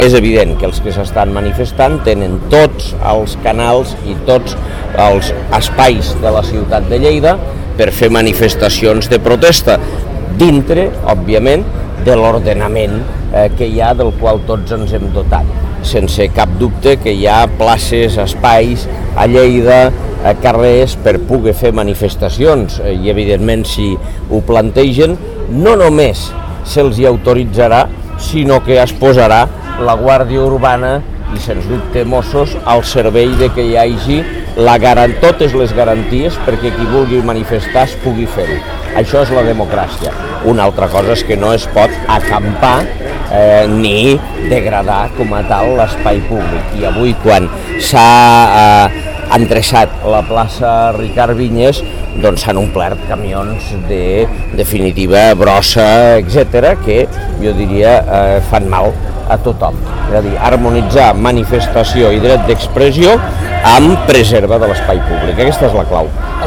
És evident que els que s'estan manifestant tenen tots els canals i tots els espais de la ciutat de Lleida per fer manifestacions de protesta, dintre, òbviament, de l'ordenament que hi ha, del qual tots ens hem dotat. Sense cap dubte que hi ha places, espais a Lleida, a carrers per poder fer manifestacions i evidentment si ho plantegen no només se'ls hi autoritzarà sinó que es posarà la Guàrdia Urbana i sens dubte Mossos al servei de que hi hagi totes les garanties perquè qui vulgui manifestar es pugui fer-ho. Això és la democràcia. Una altra cosa és que no es pot acampar ni degradar com a tal l'espai públic. I avui quan s'ha endreçat la plaça Ricard Vinyes, doncs s'han omplert camions de definitiva brossa, etc., que jo diria fan mal a tothom. És a dir, harmonitzar manifestació i dret d'expressió amb preserva de l'espai públic. Aquesta és la clau.